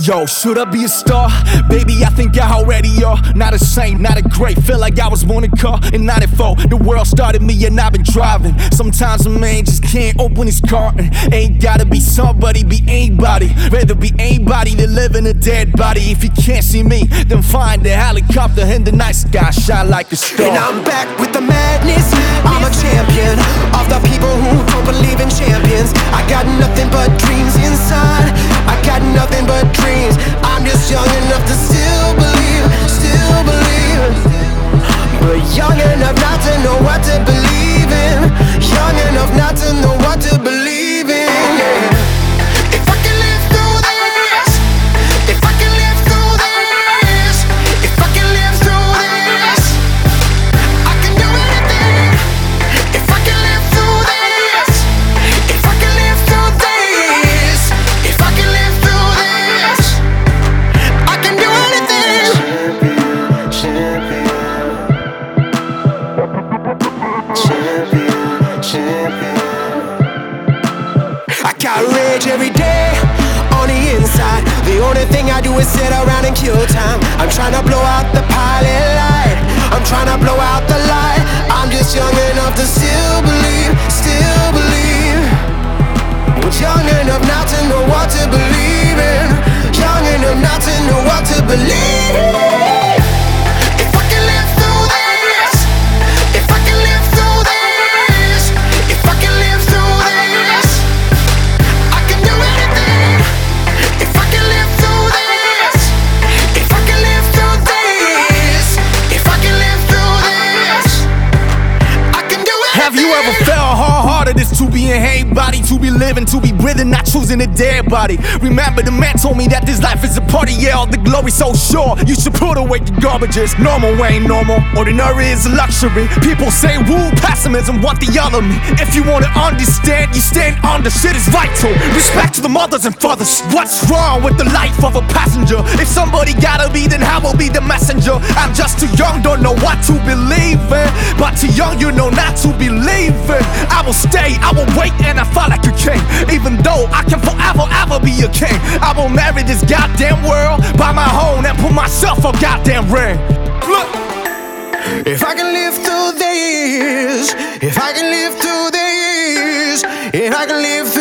Yo, should I be a star? Baby, I think I already are. Not a saint, not a great. Feel like I was born in a car in 94. The world started me and I've been driving. Sometimes a man just can't open his car. Ain't gotta be somebody, be anybody. Rather be anybody than live in a dead body. If you can't see me, then find the helicopter in the night sky, shine like a star. And I'm back with the madness. I'm a champion of the people who don't believe in champions. I got nothing but dreams inside. I got nothing but dreams. I'm just young enough to still believe, still believe. But young enough not to know what to believe in. Young enough not to know what to believe in, yeah. If I can live through this, if I can live through this, if I can live through this, I can do anything. If I can live through this, if I can live through this, if I can live through this, I can do anything. I got rage every day on the inside. The only thing I do is sit around and kill time. I'm trying to blow out the pilot light. I'm trying to blow out the light. I'm just young enough to still believe, still believe. But young enough not to know what to believe in. Young enough not to know what to believe. If I can live through this, if I can live through this, if I can live through this, I can do anything. If I can live through this, if I can live through this, if I can live through this, I can do anything. Have you ever felt hard-hearted? It's to be in hey body, to be living, to be breathing, not choosing a dead body. Remember the man told me that this life is a party, yeah, all the glory so sure. You should put away the garbages. Normal ain't normal, ordinary is a luxury. People say woo, pessimism, want the other me. If you wanna understand, you stand on the shit is vital. Respect to the mothers and fathers. What's wrong with the life of a passenger? If somebody gotta be, then I will be the messenger. I'm just too young, don't know what to believe in. But too young, you know not to believe in. I will stay, I will wait, and I fight like a king. Even though I can forever, ever be a king. I will marry this goddamn world, buy my home, and put myself a goddamn ring. Look. If I can live through this, if I can live through this, if I can live